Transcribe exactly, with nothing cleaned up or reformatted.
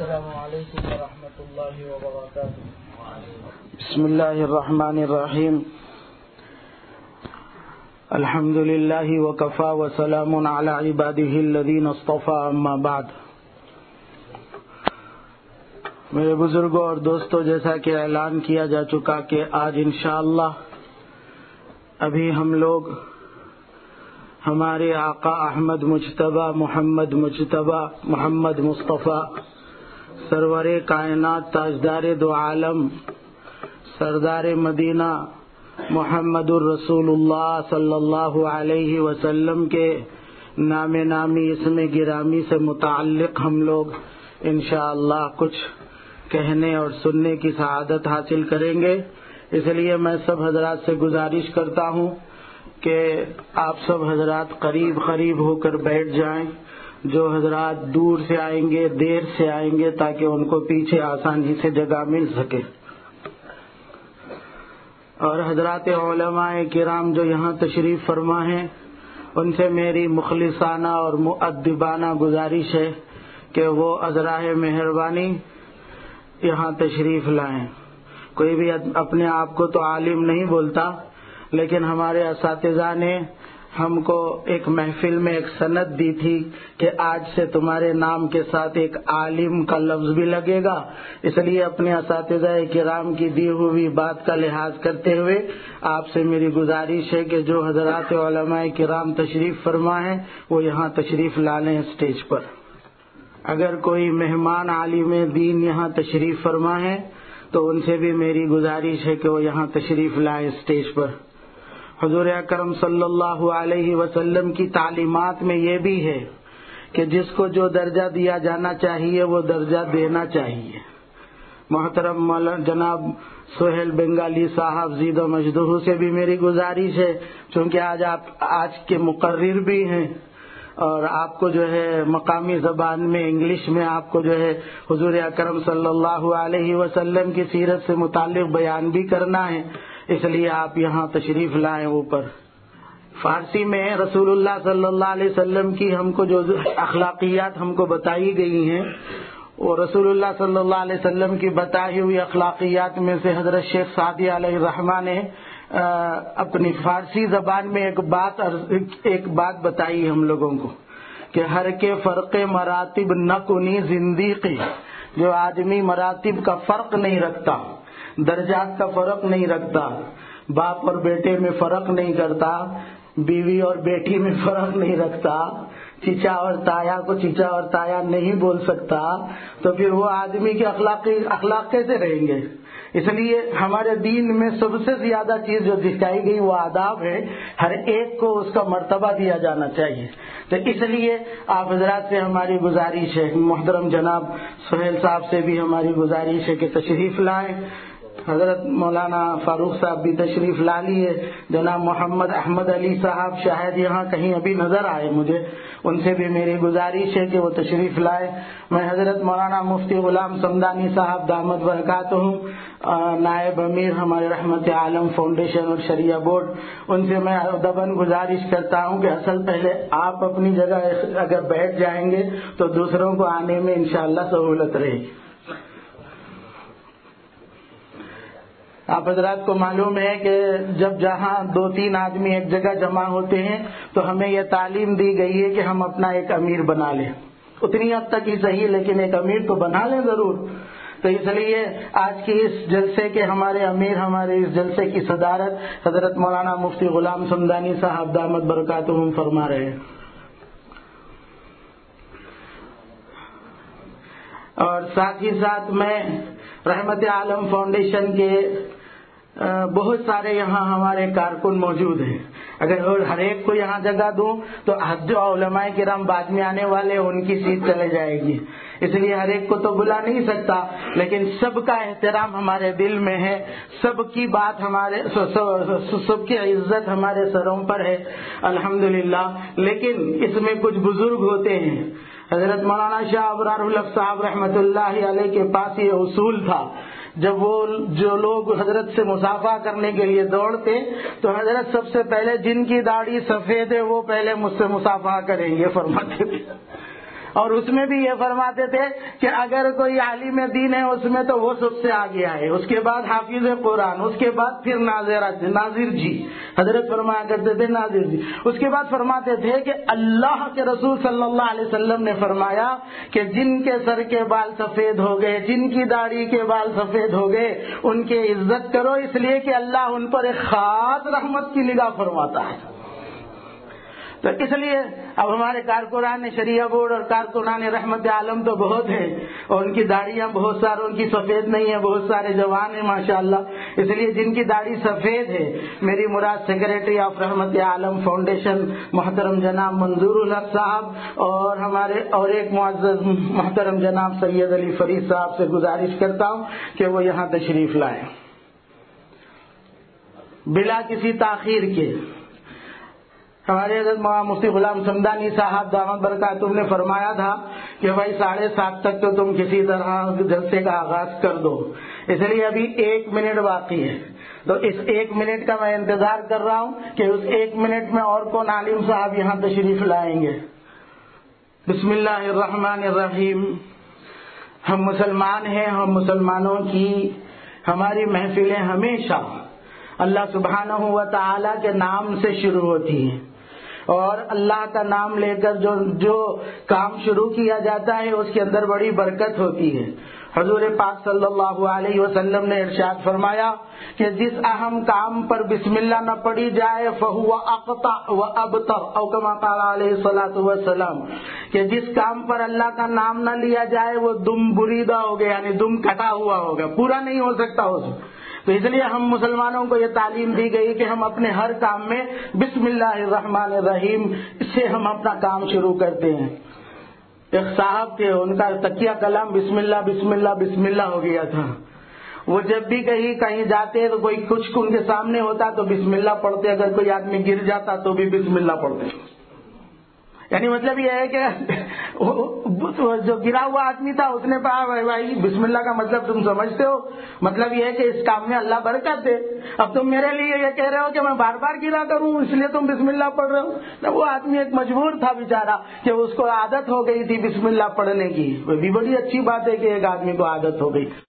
السلام علیکم ورحمۃ اللہ وبرکاتہ۔ بسم اللہ الرحمن الرحیم۔ الحمد للہ وکفی وسلام علی عبادہ الذین اصطفی، اما بعد۔ میرے بزرگوں اور دوستوں، جیسا کہ اعلان کیا جا چکا کہ آج انشاءاللہ ابھی ہم لوگ ہمارے آقا احمد مجتبی محمد مجتبی محمد مصطفیٰ سرور کائنات تاجدار دو عالم سردار مدینہ محمد الرسول اللہ صلی اللہ علیہ وسلم کے نام نامی اسم گرامی سے متعلق ہم لوگ انشاءاللہ کچھ کہنے اور سننے کی سعادت حاصل کریں گے۔ اس لیے میں سب حضرات سے گزارش کرتا ہوں کہ آپ سب حضرات قریب قریب ہو کر بیٹھ جائیں۔ جو حضرات دور سے آئیں گے، دیر سے آئیں گے، تاکہ ان کو پیچھے آسانی سے جگہ مل سکے۔ اور حضرات علماء کرام جو یہاں تشریف فرما ہیں، ان سے میری مخلصانہ اور مؤدبانہ گزارش ہے کہ وہ عذرائے مہربانی یہاں تشریف لائیں۔ کوئی بھی اپنے آپ کو تو عالم نہیں بولتا، لیکن ہمارے اساتذہ نے ہم کو ایک محفل میں ایک سند دی تھی کہ آج سے تمہارے نام کے ساتھ ایک عالم کا لفظ بھی لگے گا۔ اس لیے اپنے اساتذہ کرام کی دی ہوئی بات کا لحاظ کرتے ہوئے آپ سے میری گزارش ہے کہ جو حضرات علماء کرام تشریف فرما ہیں وہ یہاں تشریف لا لیں اسٹیج پر۔ اگر کوئی مہمان عالم دین یہاں تشریف فرما ہے تو ان سے بھی میری گزارش ہے کہ وہ یہاں تشریف لائیں اسٹیج پر۔ حضور اکرم صلی اللہ علیہ وسلم کی تعلیمات میں یہ بھی ہے کہ جس کو جو درجہ دیا جانا چاہیے وہ درجہ دینا چاہیے۔ محترم مولانا جناب سہیل بنگالی صاحب زید و مجدہ سے بھی میری گزارش ہے، چونکہ آج آپ آج کے مقرر بھی ہیں اور آپ کو جو ہے مقامی زبان میں انگلش میں آپ کو جو ہے حضور اکرم صلی اللہ علیہ وسلم کی سیرت سے متعلق بیان بھی کرنا ہے، اس لیے آپ یہاں تشریف لائیں۔ اوپر فارسی میں رسول اللہ صلی اللہ علیہ وسلم کی ہم کو جو اخلاقیات ہم کو بتائی گئی ہیں، وہ رسول اللہ صلی اللہ علیہ وسلم کی بتائی ہوئی اخلاقیات میں سے حضرت شیخ سعدی علیہ الرحمہ نے اپنی فارسی زبان میں ایک بات ایک بات بتائی ہم لوگوں کو کہ ہر کے فرق مراتب نہ کنی زندیقی۔ جو آدمی مراتب کا فرق نہیں رکھتا، درجات کا فرق نہیں رکھتا، باپ اور بیٹے میں فرق نہیں کرتا، بیوی اور بیٹی میں فرق نہیں رکھتا، چچا اور تایا کو چچا اور تایا نہیں بول سکتا، تو پھر وہ آدمی کے اخلاق اخلاق کیسے رہیں گے؟ اس لیے ہمارے دین میں سب سے زیادہ چیز جو دکھائی گئی وہ آداب ہے، ہر ایک کو اس کا مرتبہ دیا جانا چاہیے۔ تو اس لیے آپ حضرات سے ہماری گزارش ہے، محترم جناب سہیل صاحب سے بھی ہماری گزارش ہے کہ تشریف لائیں۔ حضرت مولانا فاروق صاحب بھی تشریف لا لیے، جناب محمد احمد علی صاحب شاید یہاں کہیں ابھی نظر آئے مجھے، ان سے بھی میری گزارش ہے کہ وہ تشریف لائے۔ میں حضرت مولانا مفتی غلام سمدانی صاحب دامت برکاتہ ہوں، نائب امیر ہمارے رحمت عالم فاؤنڈیشن اور شریعہ بورڈ، ان سے میں ادباً گزارش کرتا ہوں کہ اصل پہلے آپ اپنی جگہ اگر بیٹھ جائیں گے تو دوسروں کو آنے میں انشاءاللہ سہولت رہے گی۔ آپ حضرات کو معلوم ہے کہ جب جہاں دو تین آدمی ایک جگہ جمع ہوتے ہیں تو ہمیں یہ تعلیم دی گئی ہے کہ ہم اپنا ایک امیر بنا لیں، اتنی حد تک ہی صحیح لیکن ایک امیر تو بنا لیں ضرور۔ تو اس لیے آج کی اس جلسے کے ہمارے امیر، ہمارے اس جلسے کی صدارت حضرت مولانا مفتی غلام سمدانی صاحب دامت برکاتہم فرما رہے ہیں۔ اور ساتھ ہی ساتھ میں رحمت عالم فاؤنڈیشن کے بہت سارے یہاں ہمارے کارکن موجود ہیں، اگر ہر ایک کو یہاں جگہ دوں تو جو علماء کرام بعد میں آنے والے ان کی سیٹ چلے جائے گی، اس لیے ہر ایک کو تو بلا نہیں سکتا، لیکن سب کا احترام ہمارے دل میں ہے، سب کی بات ہمارے سب کی عزت ہمارے سروں پر ہے الحمدللہ۔ لیکن اس میں کچھ بزرگ ہوتے ہیں، حضرت مولانا شاہ ابرار الحق صاحب رحمۃ اللہ علیہ کے پاس یہ اصول تھا، جب وہ جو لوگ حضرت سے مصافحہ کرنے کے لیے دوڑتے تو حضرت سب سے پہلے جن کی داڑھی سفید ہے وہ پہلے مجھ سے مصافحہ کریں گے فرماتے تھے، اور اس میں بھی یہ فرماتے تھے کہ اگر کوئی عالم دین ہے اس میں تو وہ سب سے آگے آئے، اس کے بعد حافظ قرآن، اس کے بعد پھر ناظر ناظر جی، حضرت فرمایا کرتے تھے ناظر جی۔ اس کے بعد فرماتے تھے کہ اللہ کے رسول صلی اللہ علیہ وسلم نے فرمایا کہ جن کے سر کے بال سفید ہو گئے، جن کی داڑھی کے بال سفید ہو گئے، ان کی عزت کرو، اس لیے کہ اللہ ان پر ایک خاص رحمت کی نگاہ فرماتا ہے۔ تو اس لیے اب ہمارے کارکنان شریعہ بورڈ اور کارکنان رحمت عالم تو بہت ہیں، اور ان کی داڑیاں بہت سارے ان کی سفید نہیں ہیں، بہت سارے جوان ہیں ماشاءاللہ۔ اس لیے جن کی داڑھی سفید ہے، میری مراد سیکریٹری آف رحمت عالم فاؤنڈیشن محترم جناب منظور الحق صاحب اور ہمارے اور ایک معزز محترم جناب سید علی فرید صاحب سے گزارش کرتا ہوں کہ وہ یہاں تشریف لائیں بلا کسی تاخیر کے۔ ہمارے حضرت مولانا مفتی غلام سمدانی صاحب دامت برکاتہم نے فرمایا تھا کہ بھائی ساڑھے سات تک تو تم کسی طرح جلسے کا آغاز کر دو، اس لیے ابھی ایک منٹ باقی ہے، تو اس ایک منٹ کا میں انتظار کر رہا ہوں کہ اس ایک منٹ میں اور کون عالم صاحب یہاں تشریف لائیں گے۔ بسم اللہ الرحمن الرحیم۔ ہم مسلمان ہیں، ہم مسلمانوں کی ہماری محفلیں ہمیشہ اللہ سبحانہ و تعالی کے نام سے شروع ہوتی ہیں، اور اللہ کا نام لے کر جو جو کام شروع کیا جاتا ہے اس کے اندر بڑی برکت ہوتی ہے۔ حضور پاک صلی اللہ علیہ وسلم نے ارشاد فرمایا کہ جس اہم کام پر بسم اللہ نہ پڑھی جائے فہو اقطع و ابتر، او کما قال علیہ الصلوۃ والسلام، کہ جس کام پر اللہ کا نام نہ لیا جائے وہ دم بریدہ ہو گیا، یعنی دم کٹا ہوا ہوگا، پورا نہیں ہو سکتا اس میں۔ تو اس لیے ہم مسلمانوں کو یہ تعلیم دی گئی کہ ہم اپنے ہر کام میں بسم اللہ الرحمن الرحیم سے ہم اپنا کام شروع کرتے ہیں۔ ایک صاحب کے ان کا تکیہ کلام بسم اللہ بسم اللہ بسم اللہ ہو گیا تھا، وہ جب بھی کہیں کہیں جاتے تو کوئی کچھ ان کے سامنے ہوتا تو بسم اللہ پڑھتے، اگر کوئی آدمی گر جاتا تو بھی بسم اللہ پڑھتے۔ یعنی مطلب یہ ہے کہ جو گرا ہوا آدمی تھا اس نے کہا بھائی بسم اللہ کا مطلب تم سمجھتے ہو، مطلب یہ ہے کہ اس کام میں اللہ برکت دے، اب تم میرے لیے یہ کہہ رہے ہو کہ میں بار بار گرا کروں اس لیے تم بسم اللہ پڑھ رہے ہو۔ وہ آدمی ایک مجبور تھا بیچارہ کہ اس کو عادت ہو گئی تھی بسم اللہ پڑھنے کی، وہ بھی بڑی اچھی بات ہے کہ ایک آدمی کو عادت ہو گئی۔